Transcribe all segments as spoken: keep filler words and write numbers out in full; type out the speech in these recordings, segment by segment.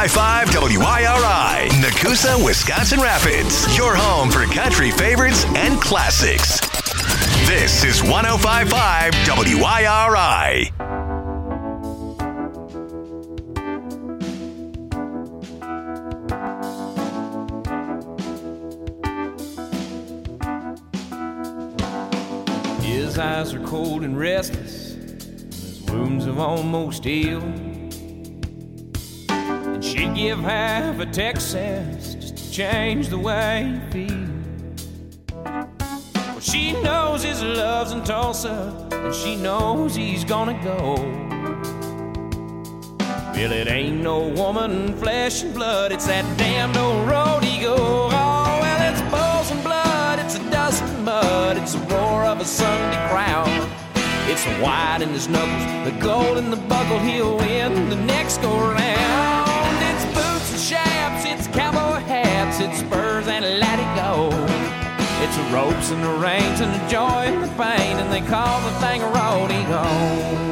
five five W I R I, Nakusa, Wisconsin Rapids. Your home for country favorites and classics. This is one oh five point five W I R I. His eyes are cold and restless, his wounds have almost healed. And she'd give half a Texas just to change the way he feels. Well, she knows his love's in Tulsa, and she knows he's gonna go. Well, it ain't no woman, flesh and blood, it's that damned old road he goes. Oh, well, it's bulls and blood, it's the dust and mud, it's the roar of a Sunday crowd. It's the white in his knuckles, the gold in the buckle, he'll win the next go round. It's boots and chaps, it's cowboy hats, it's spurs and let it go. It's the ropes and the reins and the joy and the pain, and they call the thing a rodeo.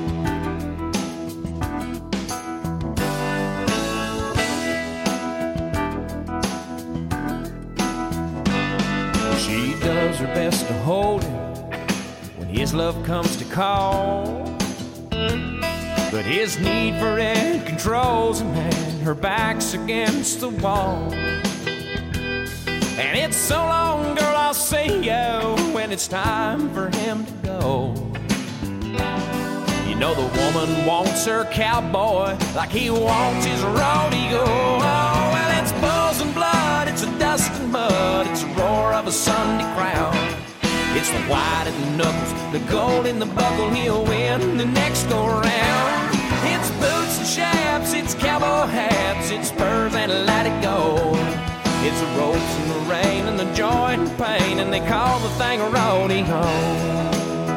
She does her best to hold him when his love comes to call, but his need for it controls him, and her back's against the wall. And it's so long, girl, I'll see you when it's time for him to go. You know the woman wants her cowboy like he wants his rodeo. Oh, well, it's bulls and blood, it's a dust and mud, it's the roar of a Sunday crowd. It's the white in the knuckles, the gold in the buckle, he'll win the next go round. It's boots and chaps, it's cowboy hats, it's spurs and let it go. It's the ropes and the rain and the joy and the pain, and they call the thing a rodeo.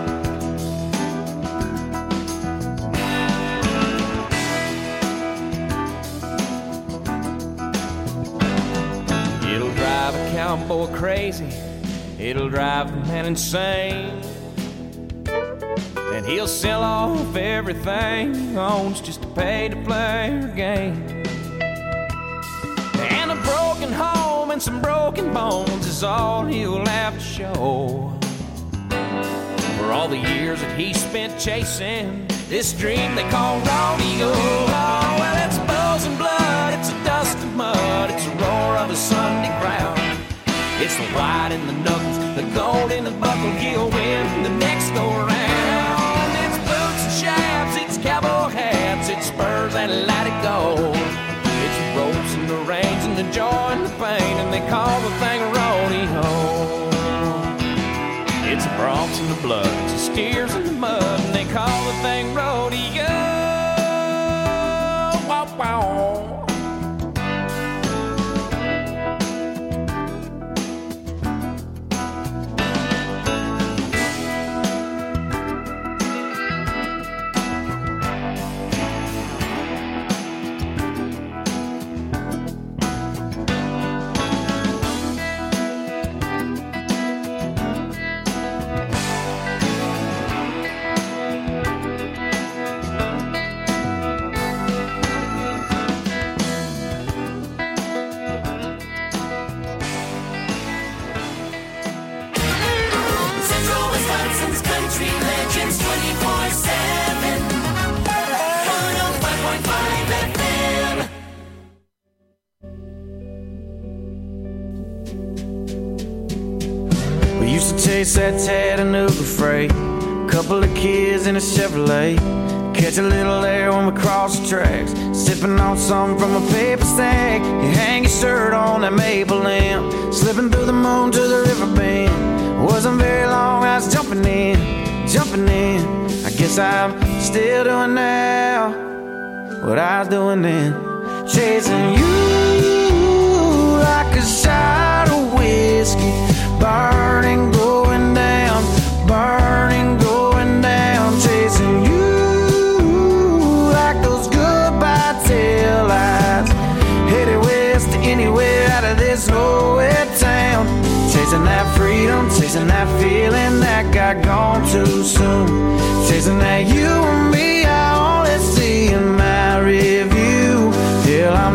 It'll drive a cowboy crazy, it'll drive the man insane, and he'll sell off everything he owns just to pay to play her game. And a broken home and some broken bones is all he'll have to show for all the years that he spent chasing this dream they call rodeo. Oh, well, it's bulls and blood, it's a dust and mud, it's the roar of a Sunday crowd. It's the white in the knuckles, the gold in the buckle, he'll win the next go round. It's boots and chaps, it's cowboy hats, it's spurs and let it go. It's the ropes and the reins and the joy and the pain, and they call the thing a rodeo. It's the broncs and the blood, it's the steers and the mud, and they call the thing rodeo. Wow, wow. Chase that Chattanooga freight, couple of kids in a Chevrolet, catch a little air when we cross the tracks, sipping on something from a paper stack. You hang your shirt on that maple limb, slipping through the moon to the river bend. Wasn't very long, I was jumping in, jumping in. I guess I'm still doing now what I was doing then, chasing you like a shot of whiskey, burning, going down, burning, going down, chasing you like those goodbye tail lights, headed west to anywhere out of this nowhere town, chasing that freedom, chasing that feeling that got gone too soon, chasing that you and me I only see in my review, till I'm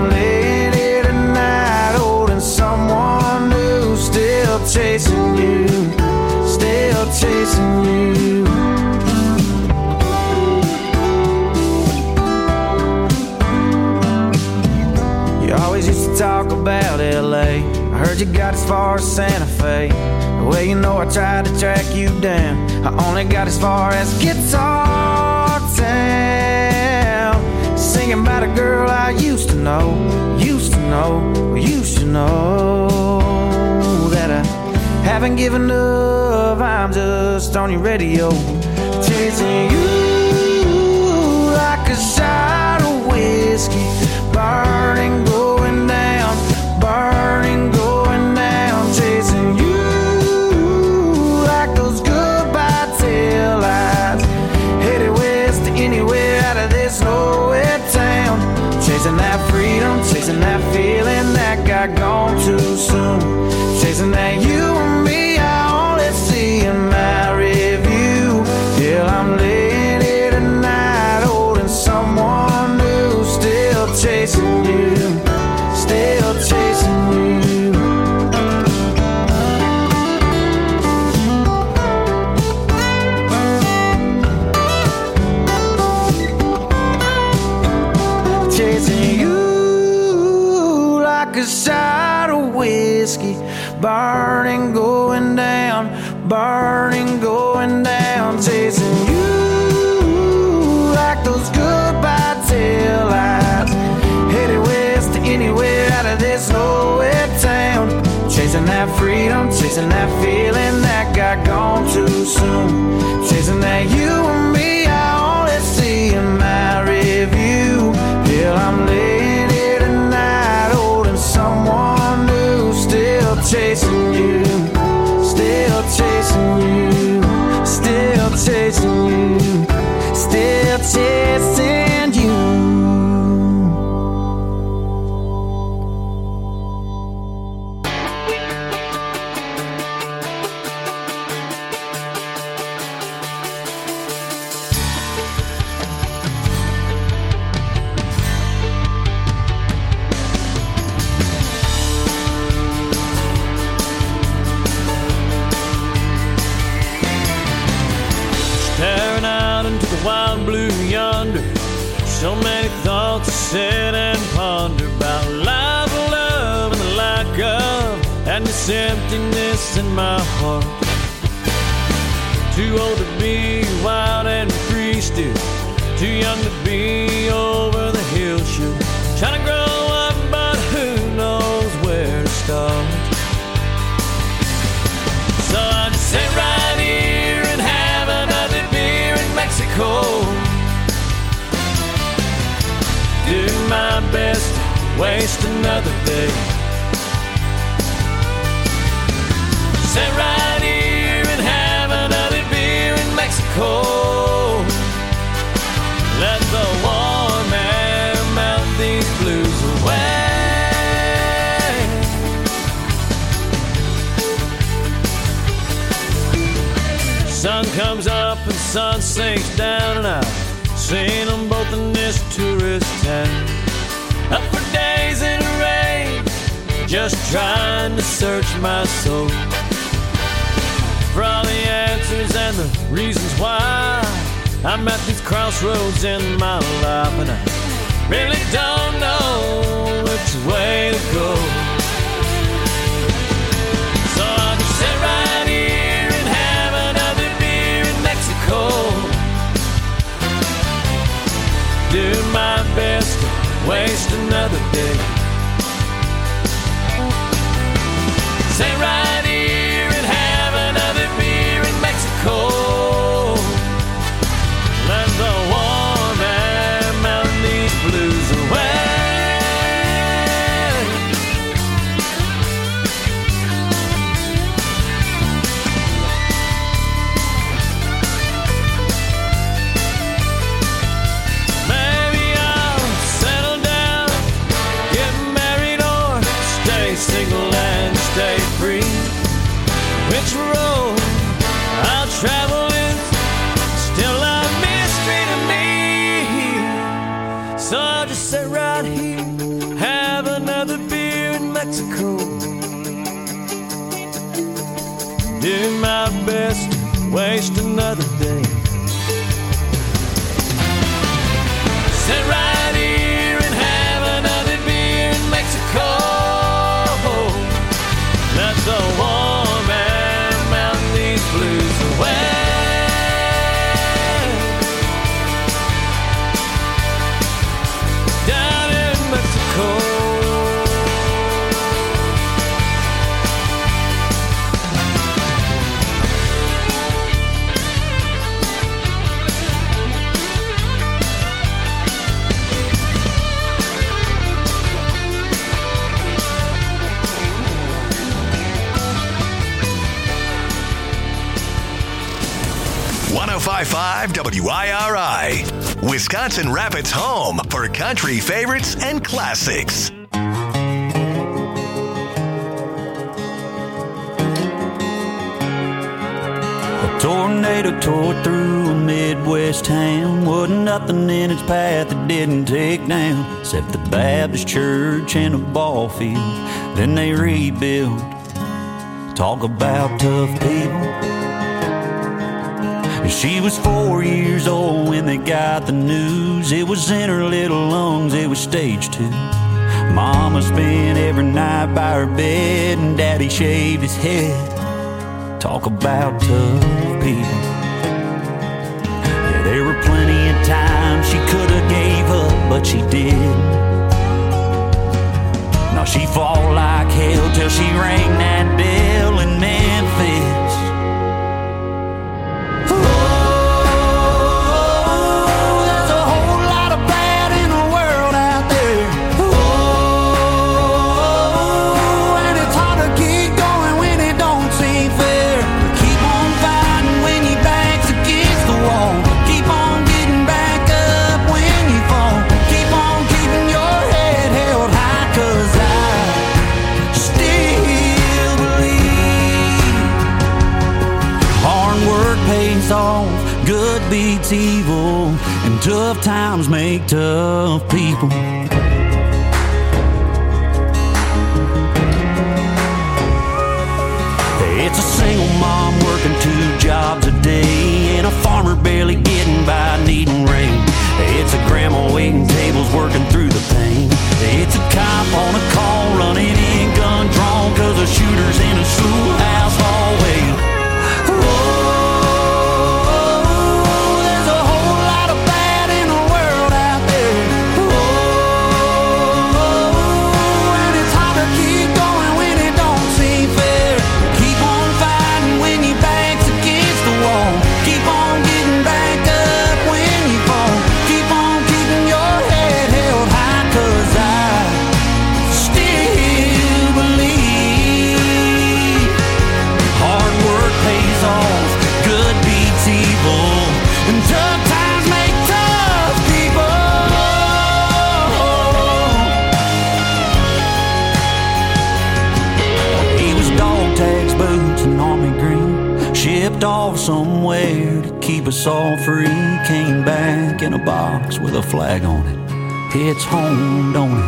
always used to talk about L A. I heard you got as far as Santa Fe. Well, you know I tried to track you down. I only got as far as Guitar Town, singing about a girl I used to know, used to know, used to know that I haven't given up. I'm just on your radio, chasing you like a shot of whiskey, burning, going down, burning, going down, chasing you like those goodbye tail lights, headed west to anywhere out of this nowhere town, chasing that freedom, chasing that feeling that got gone too soon, chasing that you and me I only see in my review. Yeah, I'm laying here tonight holding someone new, still chasing you, still chasing you. Chasing you like a shot of whiskey, burning, going down, burning, going down, chasing you like those goodbye tail lights, headed west to anywhere out of this nowhere town, chasing that freedom, chasing that feeling that got gone too soon, chasing that you and me I only see in my review. Yeah, I'm laying here tonight holding someone new, still chasing you, still chasing you, still chasing you, still chasing you. Staring out into the wild blue yonder, so many thoughts to sit and ponder about life, love, and the lack of, and this emptiness in my heart. Too old to be wild and free still, too young to be over the hill shoot, trying to grow up, but who knows where to start. So I just sit right here and have another beer in Mexico, do my best to waste another day. Sit right here and have another beer in Mexico, let the warm air melt these blues away. Sun comes up and sun sinks down, and I've seen them both in this tourist town. Up for days in the rain, just trying to search my soul for all the answers and the reasons why I'm at these crossroads in my life, and I really don't know which way to go. So I'll just sit right here and have another beer in Mexico, do my best to waste another day. Sit right here and have another beer in Mexico, let the warm air melt these blues away. Maybe I'll settle down, get married, or stay single and stay free. Which road I'll travel is still a mystery to me. So I'll just sit right here, have another beer in Mexico, do my best to waste another day. Sit right here and have another beer in Mexico, five five W I R I, Wisconsin Rapids' home for country favorites and classics. A tornado tore through a Midwest town. Wasn't nothing in its path that didn't take down, except the Baptist church and a ball field. Then they rebuilt. Talk about tough people. She was four years old when they got the news. It was in her little lungs, it was stage two. Mama spent every night by her bed, and Daddy shaved his head. Talk about tough people. Yeah, there were plenty of times she could have gave up, but she didn't. Now she fought like hell till she rang that bell in Memphis. Good beats evil, and tough times make tough people. It's a single mom working two jobs a day, and a farmer barely getting by needing rain. It's a grandma waiting tables working through the pain. It's a cop on a call running in gun drawn, cause a shooter's in a schoolhouse hallway. Off somewhere to keep us all free. Came back in a box with a flag on it. It's home, don't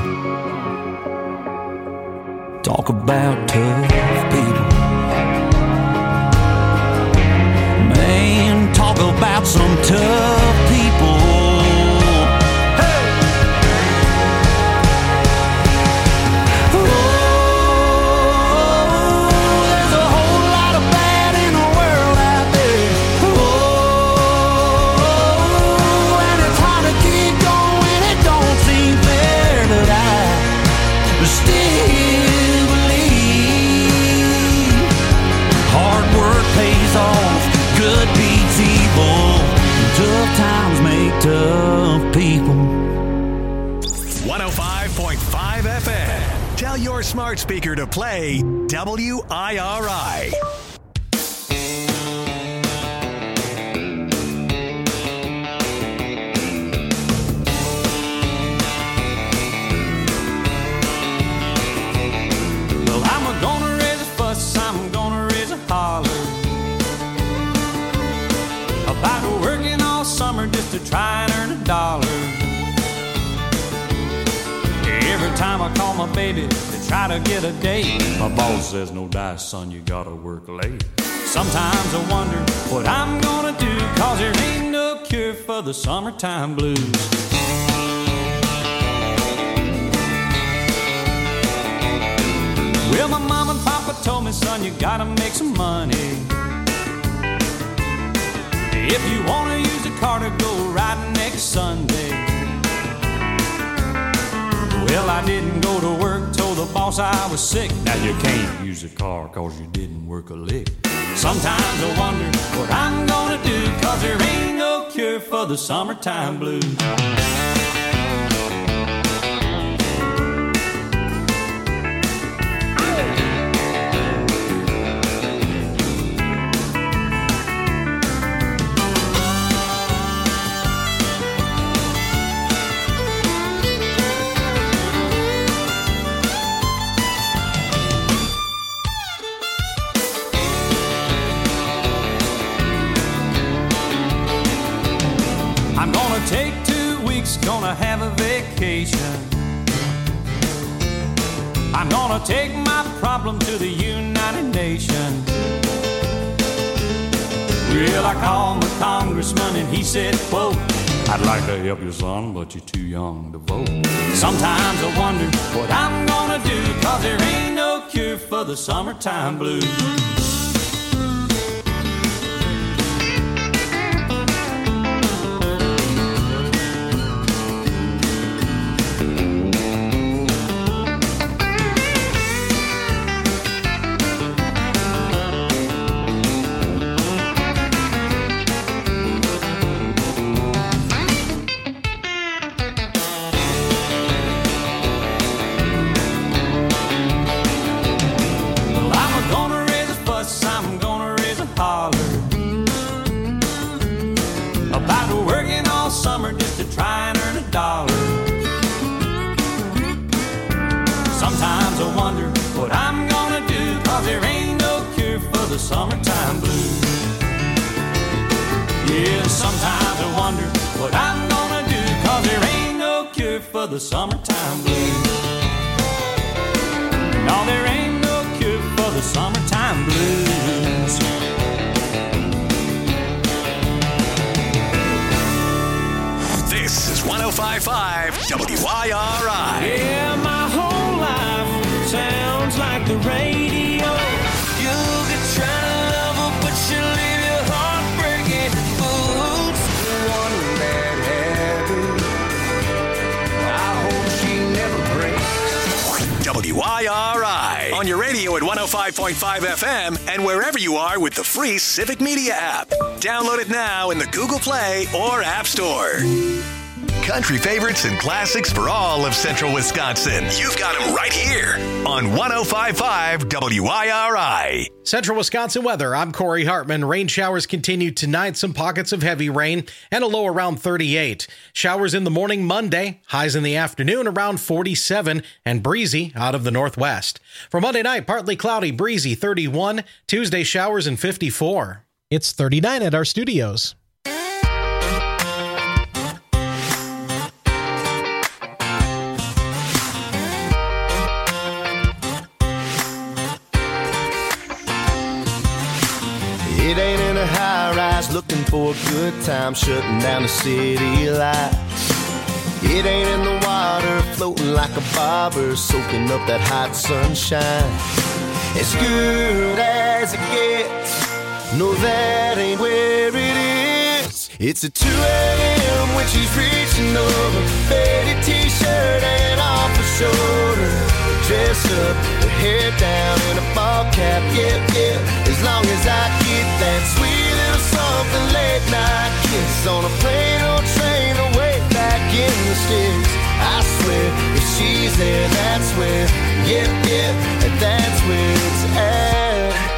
it? Talk about tough people. Man, talk about some tough people. Tough people. one oh five point five F M. Tell your smart speaker to play W I R I. Well, I'm gonna raise a fuss, I'm gonna raise a holler about working all summer just to try and earn a dollar. Every time I call my baby to try to get a date, my boss says, no dice, son, you gotta work late. Sometimes I wonder what I'm gonna do, cause there ain't no cure for the summertime blues. Well, my mom and papa told me, son, you gotta make some money. If you wanna use a car to go riding next Sunday. Well, I didn't go to work, told the boss I was sick. Now you can't use a car cause you didn't work a lick. Sometimes I wonder what I'm gonna do, cause there ain't no cure for the summertime blues. nation. I'm gonna take my problem to the United Nations. Well, I called my congressman and he said, quote, I'd like to help you, son, but you're too young to vote. Sometimes I wonder what I'm gonna do, cause there ain't no cure for the summertime blues. Summertime blues. Yeah, sometimes I wonder what I'm gonna do, cause there ain't no cure for the summertime blues. No, there ain't no cure for the summertime blues. This is one oh five point five W I R I. Yeah, my whole life sounds like the radio. You'll be trying to love her, but she'll leave your heart breaking. Oops, one bad habit. I hope she never breaks. W I R I. On your radio at one oh five point five F M and wherever you are with the free Civic Media app. Download it now in the Google Play or App Store. Country favorites and classics for all of Central Wisconsin. You've got them right here on one oh five point five W I R I. Central Wisconsin weather. I'm Corey Hartman. Rain showers continue tonight. Some pockets of heavy rain and a low around thirty-eight. Showers in the morning Monday. Highs in the afternoon around forty-seven and breezy out of the northwest. For Monday night, partly cloudy, breezy thirty-one. Tuesday showers and fifty-four. It's thirty-nine at our studios. It ain't in a high-rise looking for a good time, shutting down the city lights. It ain't in the water floating like a bobber, soaking up that hot sunshine. As good as it gets, no, that ain't where it is. It's at two a.m. when she's reaching over, faded t-shirt and off her shoulder. Dress up, her hair down in a ball cap, yeah, yeah. As long as I get that sweet little something late night kiss on a plane or train away back in the sticks. I swear, if she's there, that's where, yeah, yeah, and that's where it's at.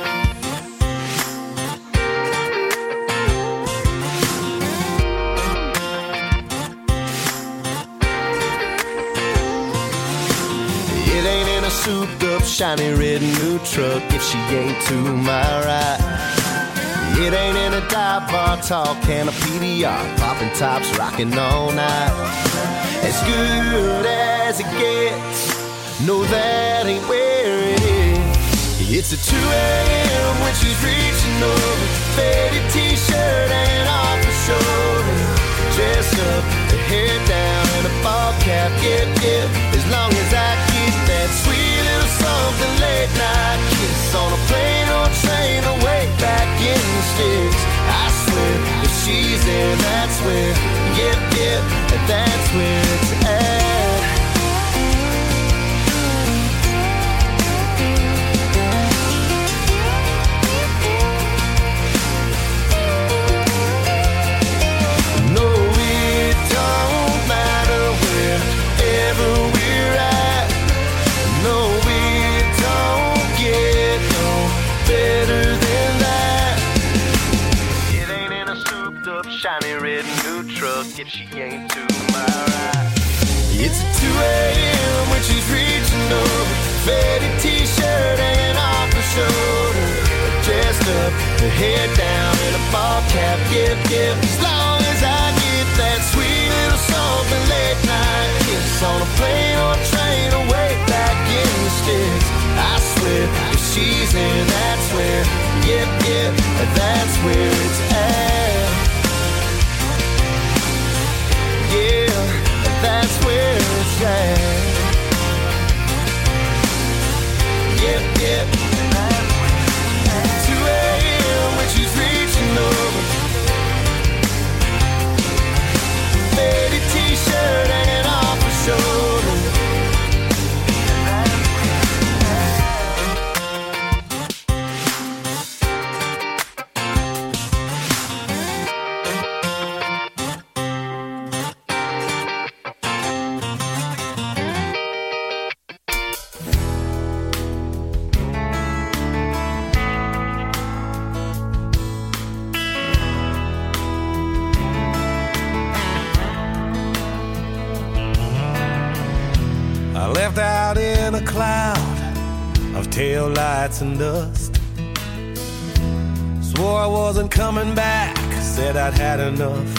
Souped up, shiny red new truck if she ain't to my right. It ain't in a dive bar, tall can of P D R, popping tops, rocking all night. As good as it gets, no, that ain't where it is. It's at two a.m. when she's reaching over, faded t-shirt and off her shoulder. Dressed up, her hair down and a ball cap, yeah, yeah. As long as I get that sweet little something late night kiss on a plane or train away back in the sticks. I swear, if she's there, that's where, yeah, yeah, and that's where it's at. If she ain't to my right. It's at two a.m. when she's reaching over, faded t-shirt hanging off her shoulder. Dressed up, her hair down in a ball cap, yep, yep. As long as I get that sweet little something late night us on a plane or a train or way back in the sticks. I swear, if she's in, that's where, yep, yep, that's where it's at. Yeah, that's where it's at. Yep, yep. two a.m. when she's reaching over, faded t-shirt hanging off her shoulder. Out in a cloud of tail lights and dust, swore I wasn't coming back, said I'd had enough.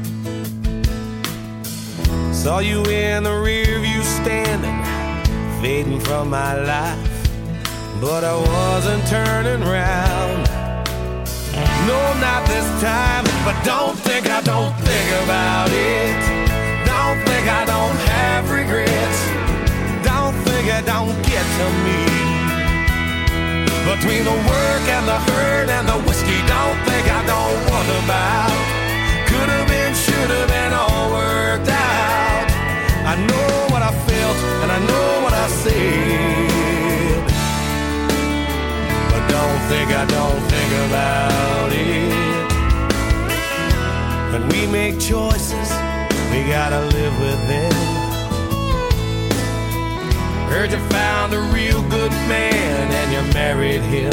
Saw you in the rear view standing, fading from my life, but I wasn't turning round. No, not this time, but don't think I don't think about it. Don't think I don't have regrets. Don't think it don't get to me. Between the work and the hurt and the whiskey, don't think I don't wonder about. Could have been, should have been, all worked out. I know what I felt and I know what I said, but don't think I don't think about it. When we make choices, we gotta live with them. Heard you found a real good man and you married him.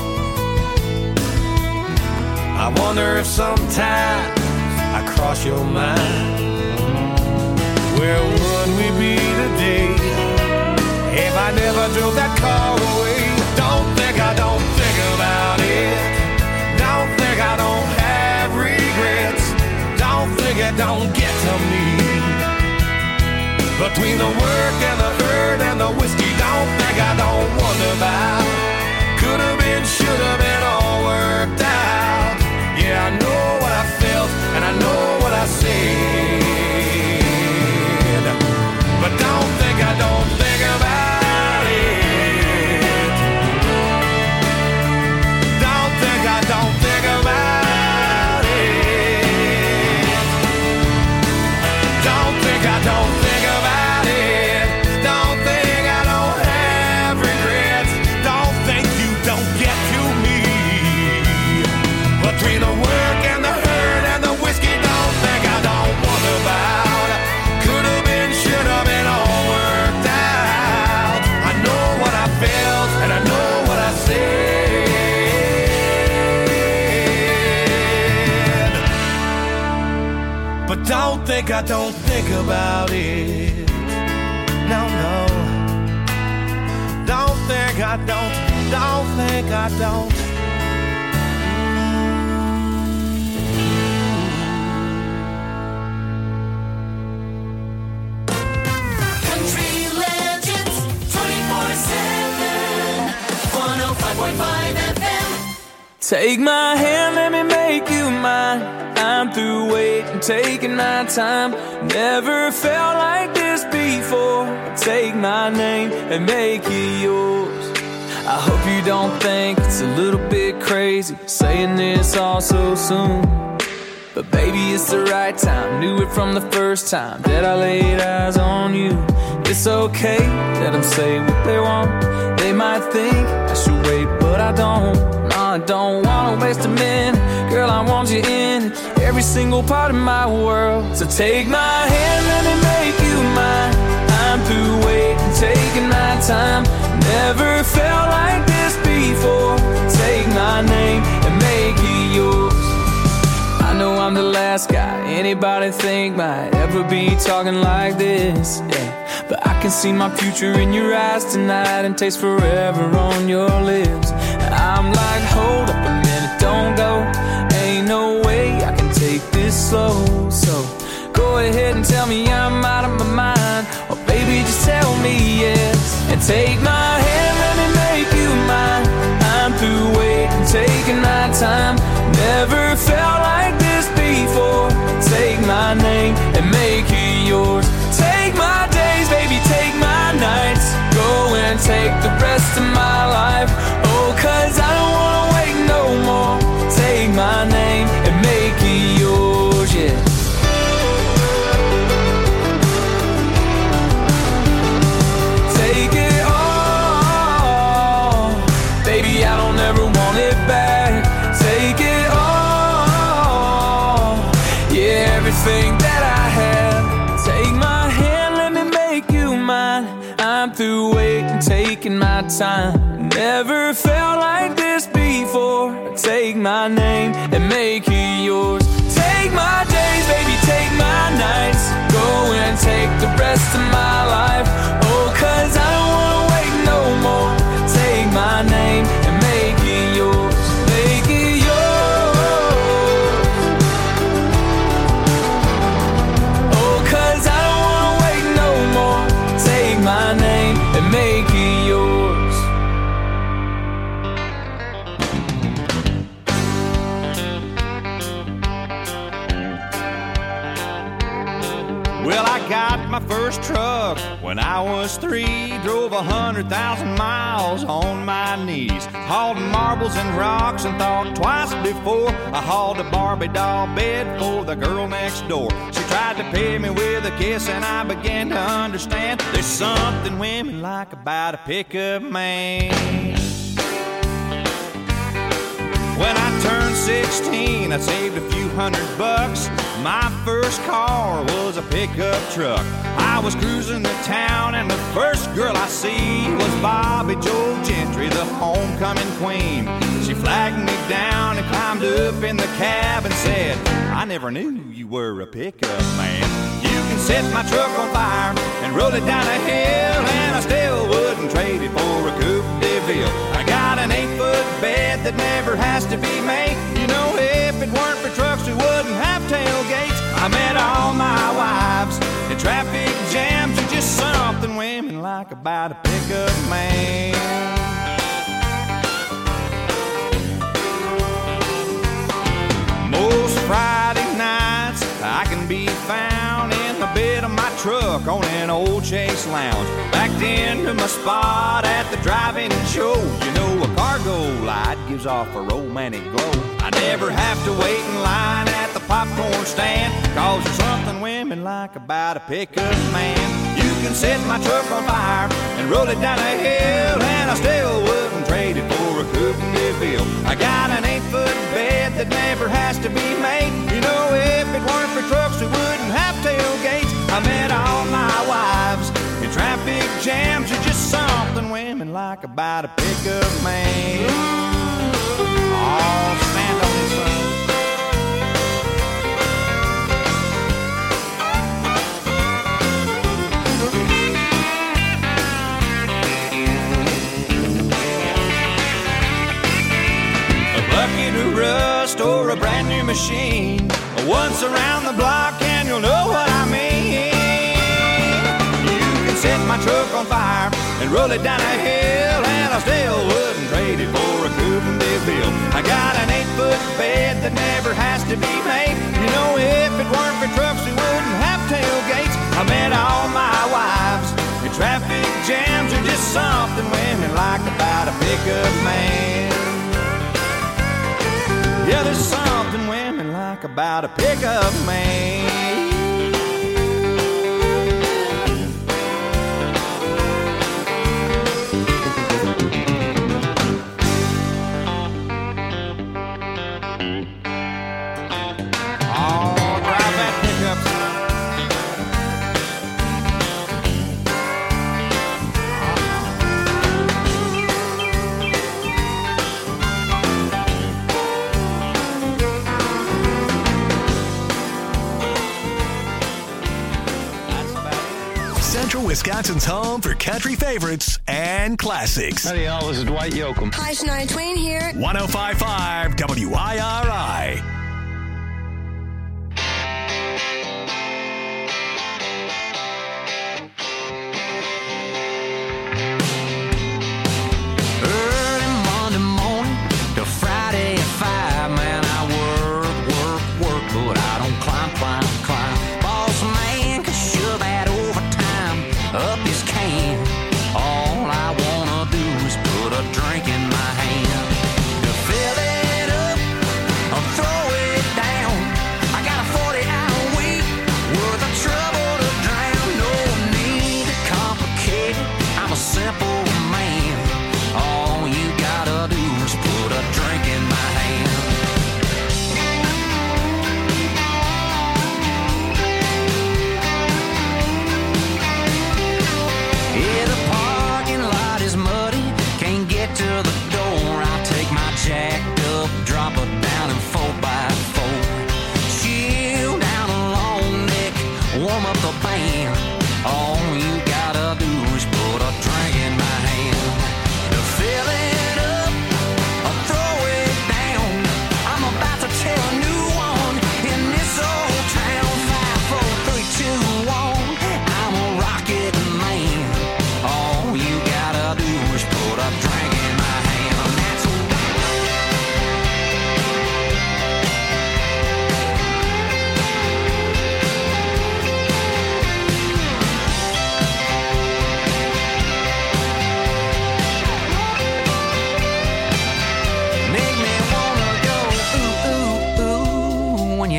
I wonder if sometimes I cross your mind. Where would we be today if I never drove that car away? Don't think I don't think about it. Don't think I don't have regrets. Don't think it don't get to me. Between the work and the hurt and the whiskey, don't think I don't wonder about. Could have been, should have been, all worked out. Yeah, I know what I felt and I know what I said, but don't think I don't think about it. Don't think I don't think about it. Don't think I don't think about it. Don't think I don't have regrets. Don't think you don't get to me. Between the work and the hurt and the whiskey, don't think I don't wonder about. Could have been, should have been, all worked out. I know what I felt and I know what I said, but don't think I don't think about it. No, no. Don't think I don't, don't think I don't. Country Legends twenty-four seven, one oh five point five F M. Take my hand, let me make you mine. I'm through waiting, taking my time. Never felt like this before. Take my name and make it yours. I hope you don't think it's a little bit crazy saying this all so soon, but baby, it's the right time. Knew it from the first time that I laid eyes on you. It's okay, let them say what they want. They might think I should wait, but I don't. No, I don't wanna waste a minute. Girl, I want you in every single part of my world. So take my hand, let me make you mine. I'm through waiting, taking my time. Never felt like this before. Take my name and make it yours. I know I'm the last guy anybody think might ever be talking like this, yeah. But I can see my future in your eyes tonight and taste forever on your lips. I'm like, hold up a minute, don't go. Ain't no way I can take this slow. So go ahead and tell me I'm out of my mind, or tell me yes and take my hand, let me make you mine. I'm through waiting, taking my time. Never felt like this before. Take my name and make it yours. Take my days, baby, take my nights. Go and take the rest of my life. Oh, cause I don't wanna wait no more. Take my name and make it yours, yeah. Take it all, baby, I don't ever want it back. Take it all, yeah, everything that I have. Take my hand, let me make you mine. I'm through waiting, taking my time. Never felt like this before. Take my name and make it yours. Take my days, baby, take my nights. Go and take the rest of my life. Oh, cause I don't wanna wait no more. Take my name and make it yours. Make it yours. Oh, cause I don't wanna wait no more. Take my name and make it yours. Well, I got my first truck when I was three. Drove a hundred thousand miles on my knees. Hauled marbles and rocks and thought twice before I hauled a Barbie doll bed for the girl next door. She tried to pay me with a kiss and I began to understand there's something women like about a pickup man. When I turned sixteen, I saved a few hundred bucks. My first car was a pickup truck. I was cruising the town and the first girl I see was Bobby Joe Gentry, the homecoming queen. She flagged me down and climbed up in the cab and said, I never knew you were a pickup man. You can set my truck on fire and roll it down a hill, and I still wouldn't trade it for a Coupe de Ville. I got an eight-foot bed that never has to be made. You know, if it weren't for trucks, we wouldn't have tailgates. I met all my wives in traffic jams. There's just something women like about a pickup man. Most Friday nights I can be found in the bed of my truck on an old Chase Lounge, backed into my spot at the drive-in show. You know, a cargo light gives off a romantic glow. I never have to wait in line at the popcorn stand, cause there's something women like about a pickup man. You can set my truck on fire and roll it down a hill, and I still wouldn't trade it for a Coupe de Ville. I got an eight-foot bed that never has to be made. You know, if it weren't for trucks, we wouldn't have tailgates. I met all my wives in traffic jams. There's just something women like about a pickup man. Oh, stand on this one. A bucket of rust or a brand new machine, once around the block and you'll know what I mean. You can set my truck on fire and roll it down a hill, and I still wouldn't trade it for a Coupe de Ville. I got an eight-foot bed that never has to be made. You know, if it weren't for trucks, we wouldn't have tailgates. I met all my wives in traffic jams. There's just something women like about a pickup man. Yeah, there's something women like about a pickup man. Oh, drive that pickup. Central Wisconsin's home for country favorites and classics. Howdy, y'all. This is Dwight Yoakam. Hi, Shania Twain here. one oh five point five W I R I.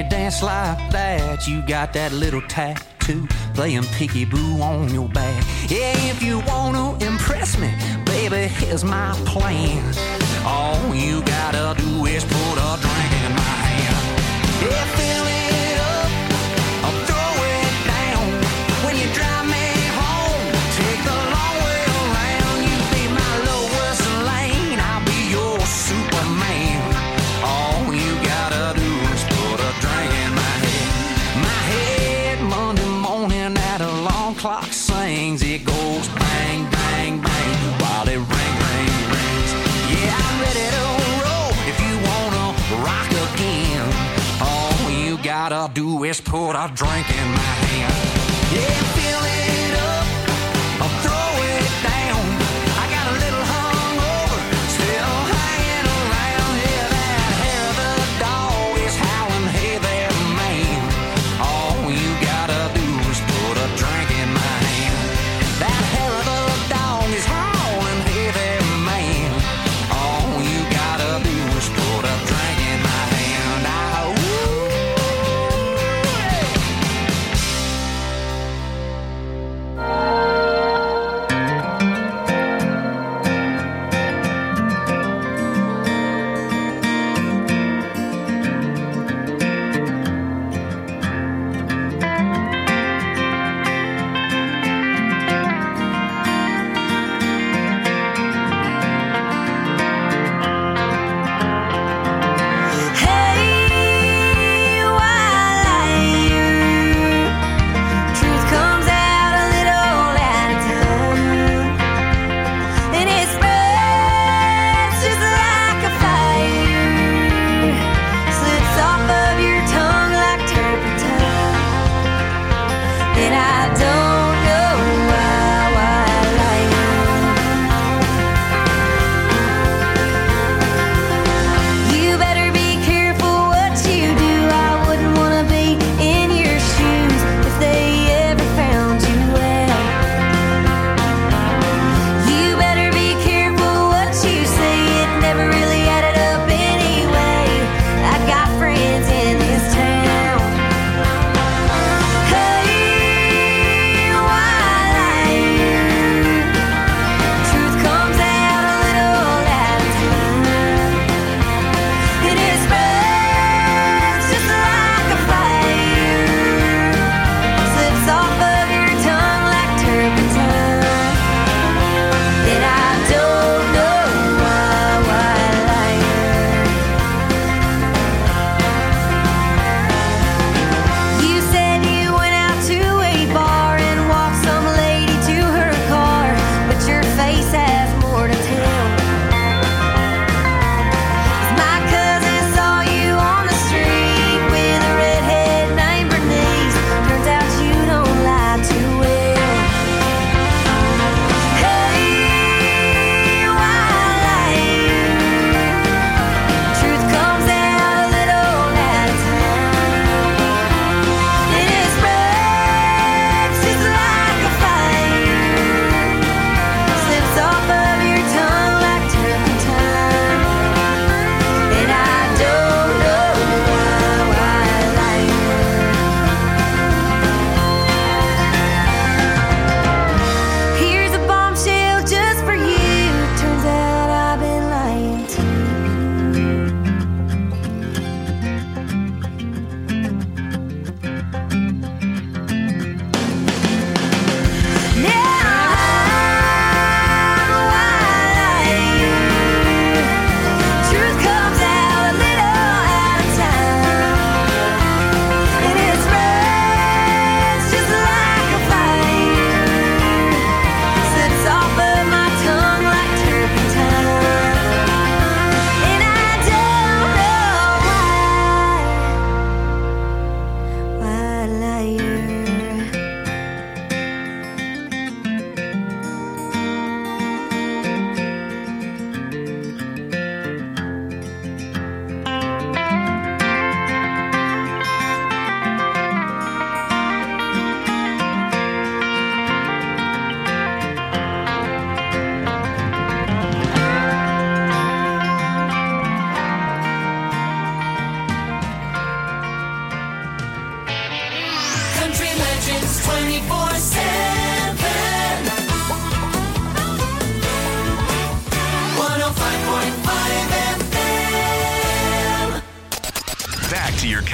you dance like that, you got that little tattoo playing peekaboo on your back. Yeah, if you want to impress me, baby, here's my plan. All you gotta do is put a drink in my hand. Yeah, fill it up, I'll throw it down. When you drive me home, take the long way around. You be my lowest lane, I'll be your Superman. All you gotta do is put a drink in my head. My head Monday morning at alarm clock sings. It goes bang, bang, bang while it ring, ring, rings. Yeah, I'm ready to roll if you wanna rock again. All you gotta do is put a drink in my hand. Yeah, fill it up, I'll throw it down. I got a little hungover, still hanging around. Yeah, that hair of the dog is howling, hey there, man. All you gotta do is put a drink in my hand. That hair of the dog is howling, hey there, man. All you gotta do is put a drink in my hand. Now, ooh, hey.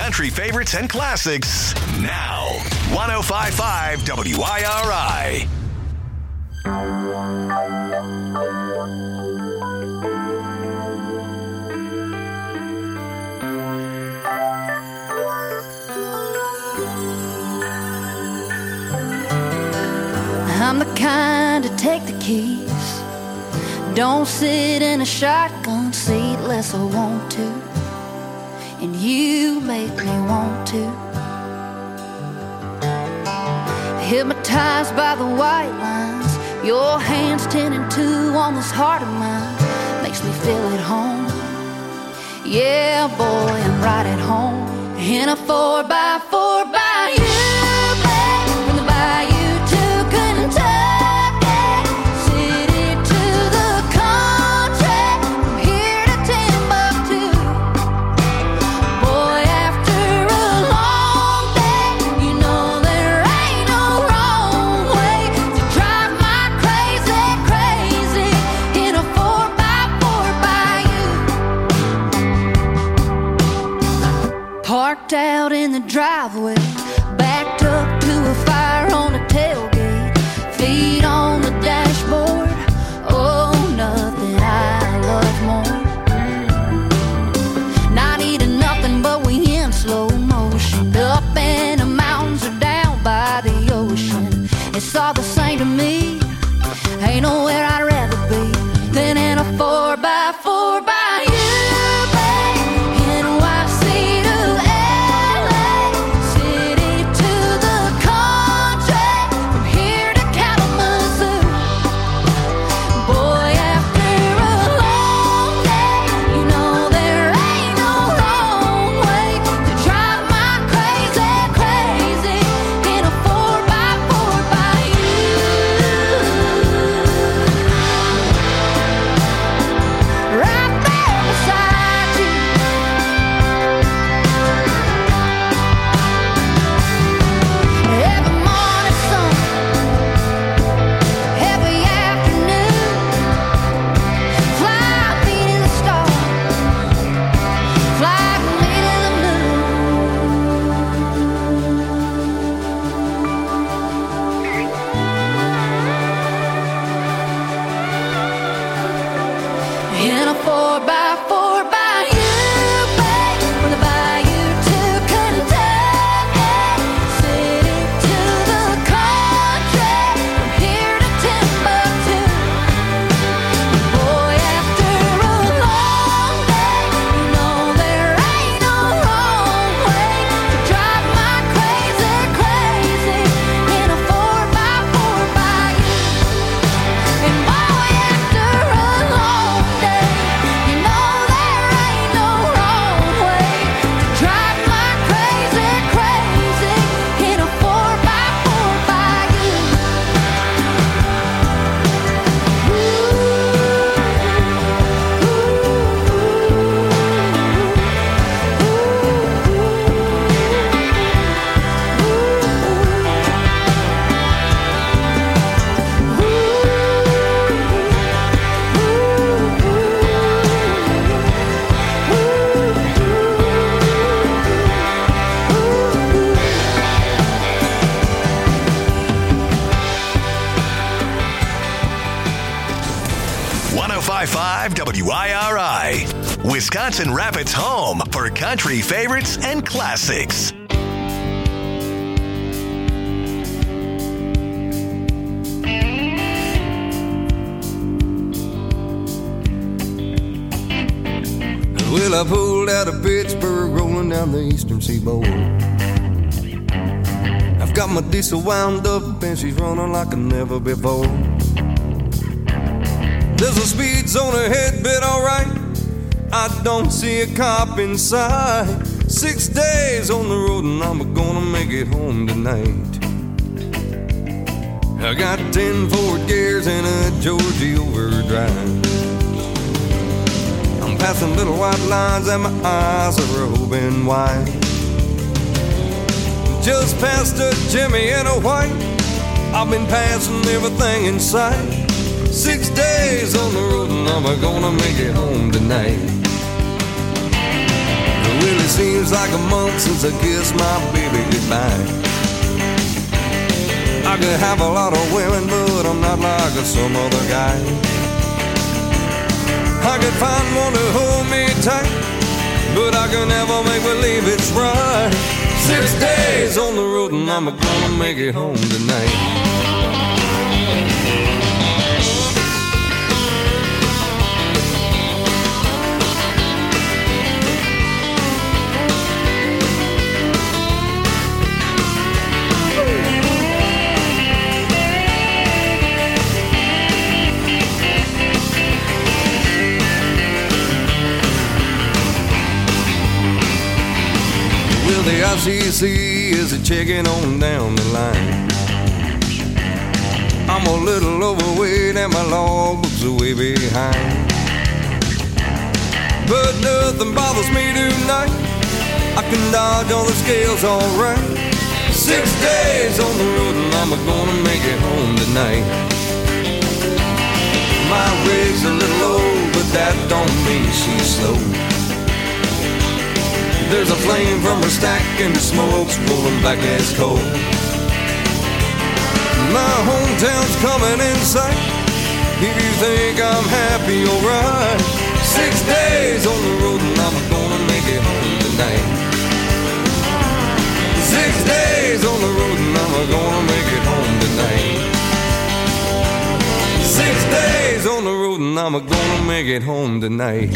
country favorites and classics now. one oh five point five W I R I. I'm the kind to take the keys. Don't sit in a shotgun seat unless I want to. And you make me want to. Hypnotized by the white lines, your hands ten and two on this heart of mine makes me feel at home. Yeah, boy, I'm right at home in a four by four by you, babe, from the bayou to Kentucky, city to the country, from here to Timbuktu. Boy, after a long day, you know there ain't no wrong way to drive my crazy, crazy in a four by four by you. Parked out in the driveway, backed up to a fire on the tailgate, feet on the dashboard. Oh, nothing I love more. Not eating nothing, but we in slow motion, up in the mountains or down by the ocean. It's all the same to me. Ain't nowhere I'd rather be than in a four by four by you, babe. N Y C to L A, city to the country, from here to Kalamazoo. Boy, after a long day, you know there ain't no wrong way to drive my crazy, crazy in a four by four by you. Right there beside you. Every morning sun, every afternoon, fly me to the stars, fly me to the moon. In a four by four by you, babe, from the bayou to Kentucky, city to the country, from here to Timbuktu. Boy, after a long day, you know there ain't no wrong way to drive my crazy, crazy in a four by four by you. And boy, after a long day, you know there ain't no wrong way to drive my crazy, crazy in a four by four by you. one oh five point five W I R I. Wisconsin Rapids' home for country favorites and classics. Well, I pulled out of Pittsburgh, rolling down the eastern seaboard. I've got my diesel wound up and she's running like never before. There's a speed zone ahead, but alright, I don't see a cop in sight. Six days on the road and I'm gonna make it home tonight. I got ten Ford gears and a Georgia overdrive. I'm passing little white lines and my eyes are open wide. Just past a Jimmy and a white, I've been passing everything in sight. Six days on the road and I'm gonna make it home tonight. Well, seems like a month since I kissed my baby goodbye. I could have a lot of women, but I'm not like some other guy. I could find one to hold me tight, but I can never make believe it's right. Six days on the road and I'm gonna make it home tonight. The I C C is a checking on down the line. I'm a little overweight and my logbook's way behind, but nothing bothers me tonight. I can dodge all the scales alright. Six days on the road and I'm gonna make it home tonight. My rig's a little low, but that don't mean she's slow. There's a flame from her stack and the smoke's pulling back as coal. My hometown's coming in sight. If you think I'm happy, alright. Six days on the road and I'm gonna make it home tonight. Six days on the road and I'm gonna make it home tonight. Six days on the road and I'm gonna make it home tonight.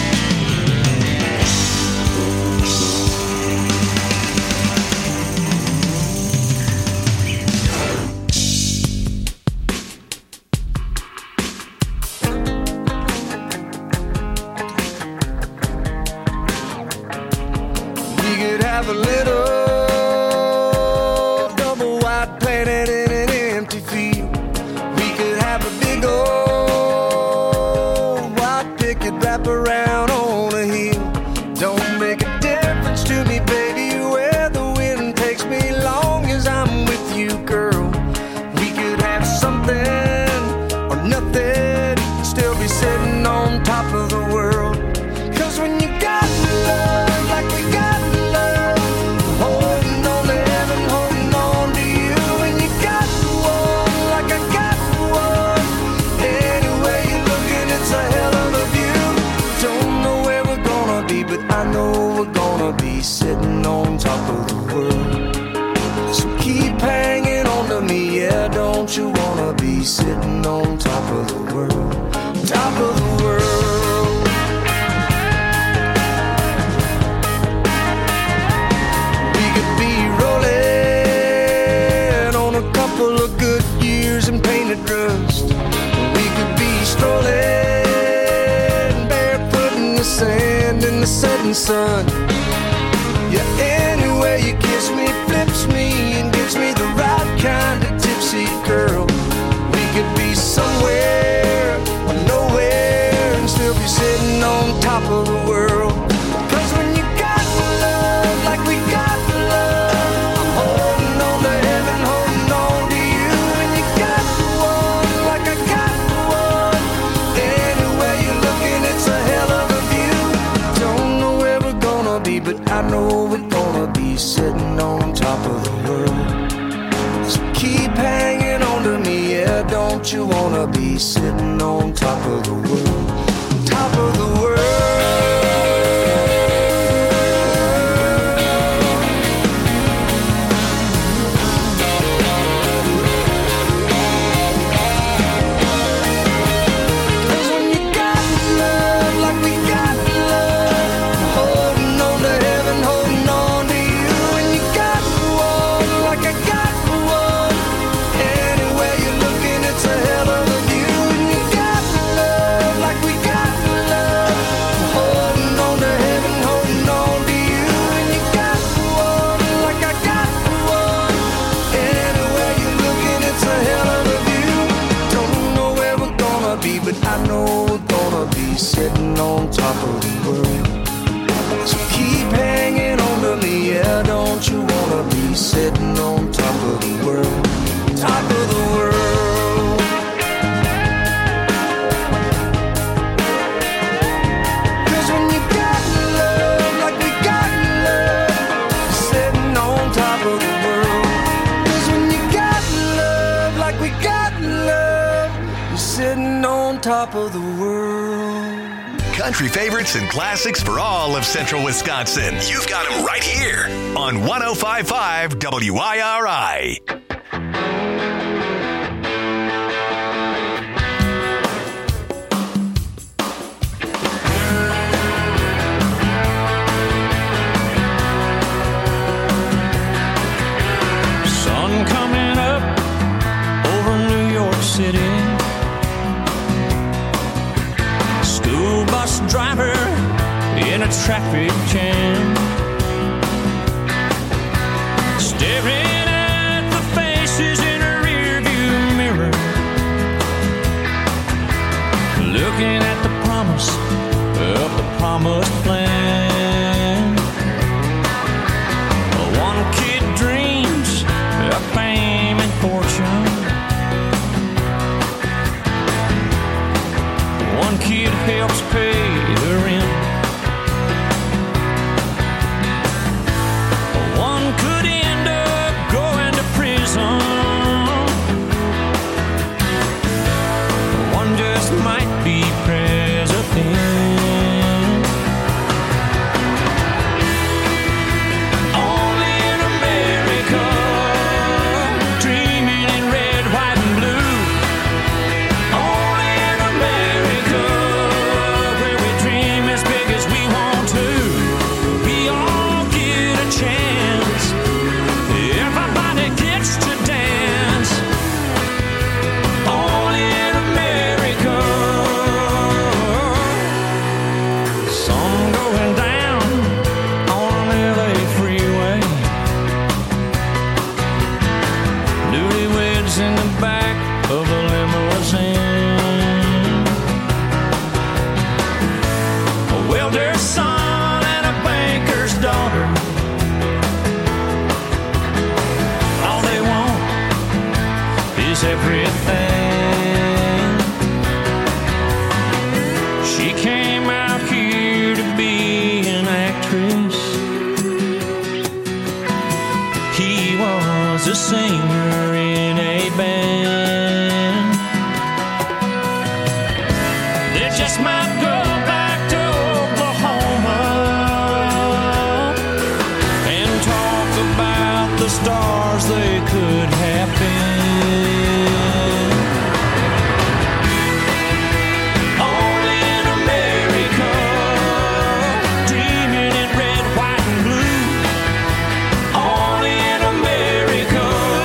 A little double wide planet in an empty field. We could have a big old white picket wrap around on a hill. Don't make a difference to me, baby, where the wind takes me, long as I'm with you, girl. We could have something or nothing, still be sitting on top of the world. Cause when you got love like we got sitting on top of the world. So keep hanging on to me, yeah, don't you wanna be sitting on top of the world, top of the world. We could be rolling on a couple of good years in painted rust. We could be strolling barefoot in the sand in the setting sun. Yeah, anywhere you kiss me, flips me, and gives me the right kind of tipsy, girl. We could be somewhere or nowhere and still be sitting on top of the world. Cause when you got love like we got love, I'm holding on to heaven, holding on to you. And you got one like I got one. Anywhere you're looking, it's a hell of a view. Don't know where we're gonna be, but I know we're gonna be sitting on top of the world. So keep hanging on to me, yeah, don't you wanna be sitting on top of the world, top of the world. Sitting on top of the world. So keep hanging on to me, yeah, don't you wanna be sitting on top of the world, top of the world. Cause when you got love like we got sitting on top of the world. Country favorites and classics for all of central Wisconsin. You've got them right here on one oh five point five W I R I. Sun coming up over New York City. School bus driver in a traffic jam, staring at the faces in a rearview mirror, looking at the promise of the promised plan. One kid dreams of fame and fortune. One kid helps pay the rent. One could end up going to prison. One just might be president. Only in America, dreaming in red, white, and blue. Only in America, where we dream as big as we want to. We all get a chance. Everybody gets to dance. Only in America. Sun going down on an L A freeway. Newlyweds in the back of a limousine. A welder's son and a banker's daughter. All they want is everything. She came out here to be an actress. He was a singer in a band. They just might go back to Oklahoma and talk about the stars they could have been. Only in America, dreaming in red, white, and blue. Only in America.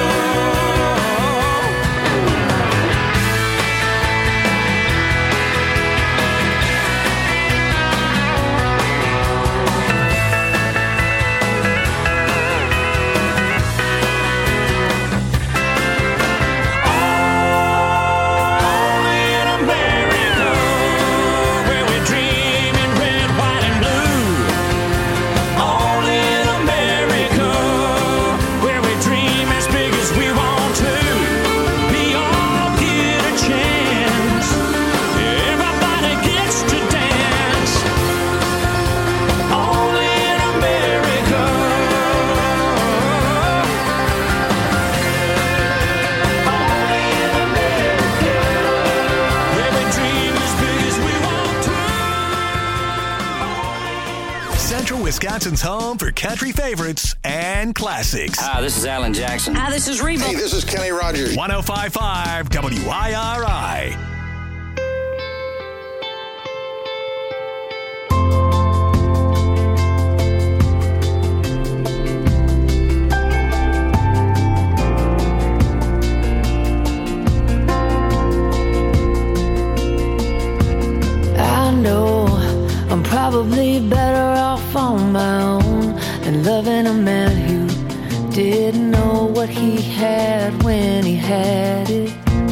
Only in America, where we dream in red, white, and blue. Only in America, where we dream as big as we want to. We all get a chance. Everybody gets to dance. Only in America. Only in America, where we dream as big as we want to. Central Wisconsin's home for country favorites and classics. Hi, this is Alan Jackson. Hi, this is Reba. Hey, this is Kenny Rogers. one oh five point five W I R I. I know I'm probably better off on my own than loving a man who didn't know what he had when he had it.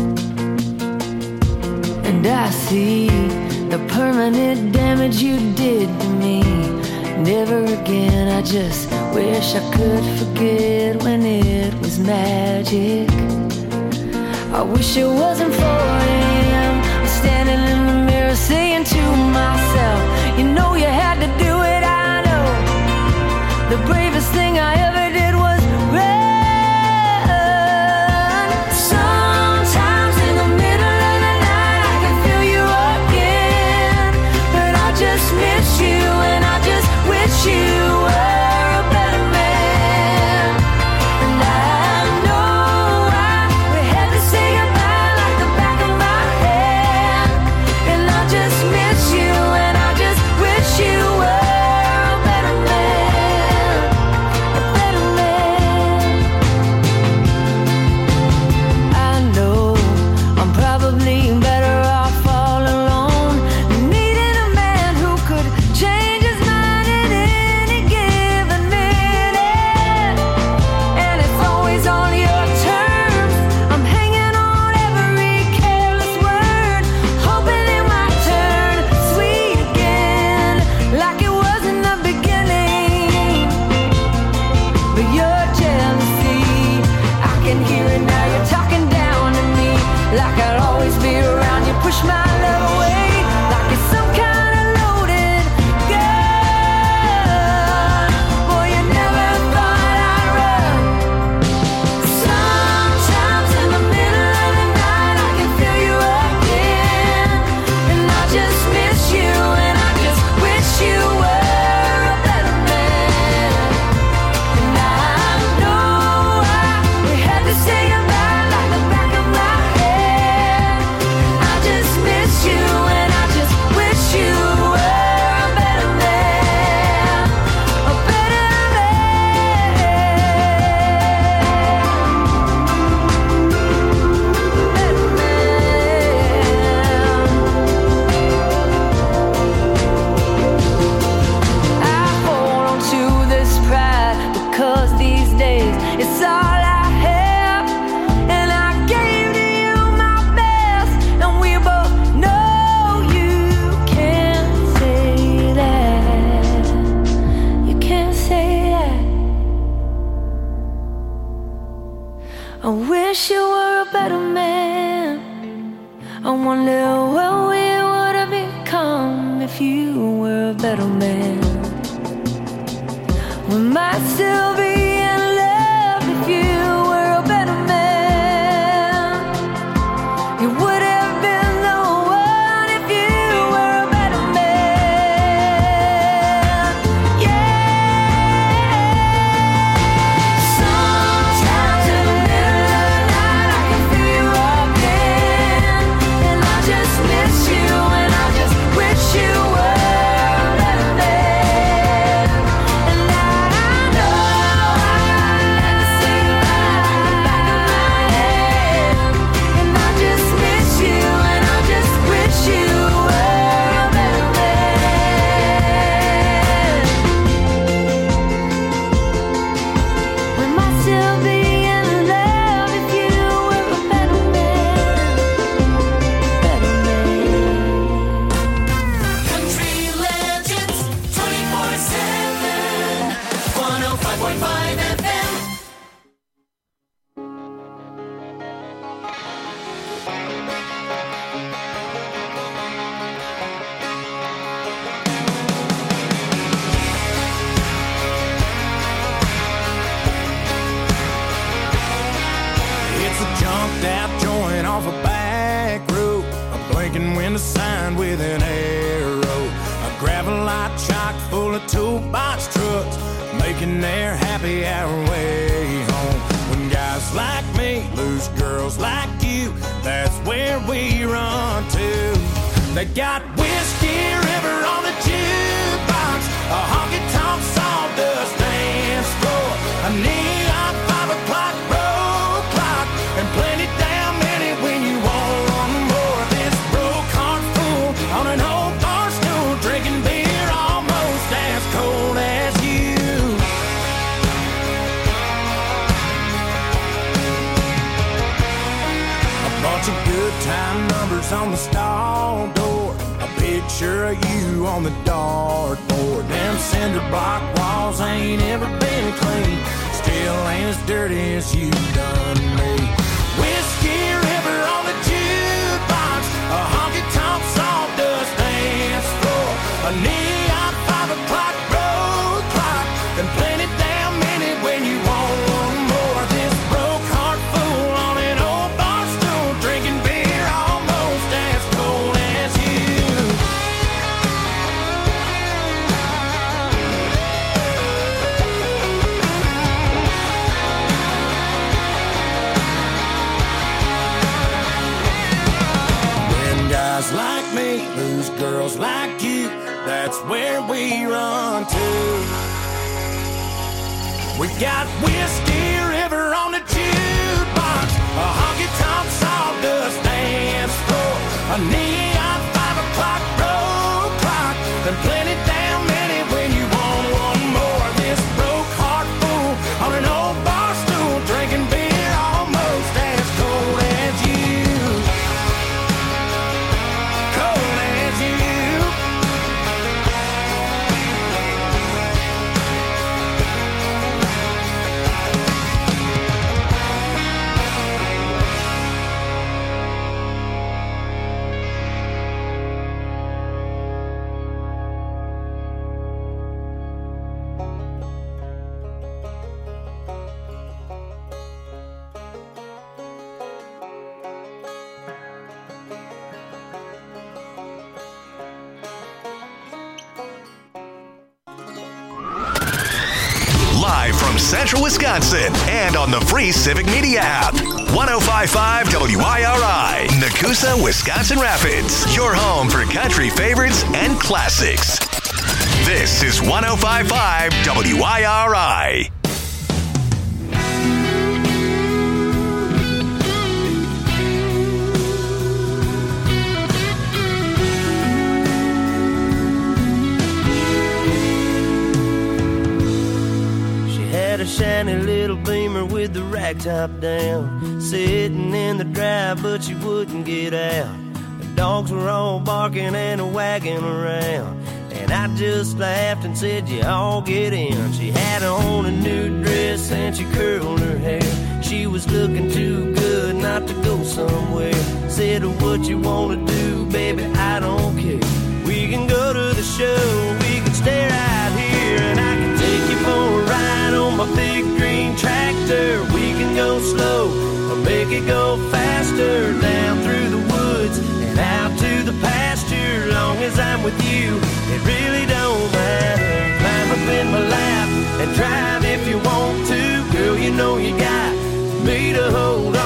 And I see the permanent damage you did to me. Never again, I just wish I could forget when it was magic. I wish it wasn't four a.m. I'm standing in the mirror saying to myself, you know you had to do it, I know. The bravest thing I ever did was run. Sometimes in the middle of the night I push my love away like it's some kind of loaded gun. Boy, you never thought I'd run. Sometimes in the middle of the night I can feel you again, and I just miss you, and I just wish you were a better man. And I know I we had to say goodbye like the back of my head. I just miss you, and I just wish you were a better man, a better I hold on to this pride because these days it's all I have, and I gave to you my best, and we both know you can't say that. You can't say that. I wish you were a better man. I wonder what we would have become if you were a better man. We might still be in love if you were a better man. You would have been the one if you were a better man. Yeah. Sometimes in the middle of the night I can feel you again, and I just miss you, and I just wish you were a better man. And I know I had to say goodbye back in my head, and I just miss you, and I just wish you were a better man. We might still be in love if you were a better man, better man. Country Legends twenty-four seven, one oh five point five F M. It's a jumped out joint off a back road, a blinking window sign with an arrow, a gravelite chock full of toolbox trucks making their happy hour way home. When guys like me lose girls like you, that's where we run to. They got Whiskey River on the jukebox, a honky-tonk sawdust dance floor, a neon five o'clock road clock, and plenty damn many when you want one more. This broke heart fool on an old bar stool, drinking beer almost as cold as you. A bunch of good time numbers on the stall door, a picture of you on the dartboard. Them cinder block walls ain't ever been clean, still ain't as dirty as you done me. Whiskey River on the jukebox, a honky-tonk sawdust dance floor, a neon five o'clock road clock, and plenty damn many when you want one more. This broke heart fool on an old bar stool, drinking beer almost as cold as you. When guys like me lose girls like you, that's where we run to. We got Whiskey River on the jukebox, a honky-tonk sawdust dance floor, a neon five o'clock road clock, and plenty damn many when you want one more. This broke heart fool on an old bar stool, drinking beer almost as cold as you. Cold as you. live from Central Wisconsin and on the free Civic Media app. one oh five point five W I R I, Nakusa, Wisconsin Rapids. Your home for country favorites and classics. This is one oh five point five W I R I. A shiny little Beamer with the rack top down, sitting in the drive, but she wouldn't get out. The dogs were all barking and wagging around, and I just laughed and said, you all get in. She had on a new dress and she curled her hair. She was looking too good not to go somewhere. Said, what you wanna do, baby, I don't care. We can go to the show, we can stay right here, and I can take you for a ride on my big green tractor. We can go slow or make it go faster, down through the woods and out to the pasture. Long as I'm with you, it really don't matter. Climb up in my lap and drive if you want to. Girl, you know you got me to hold on.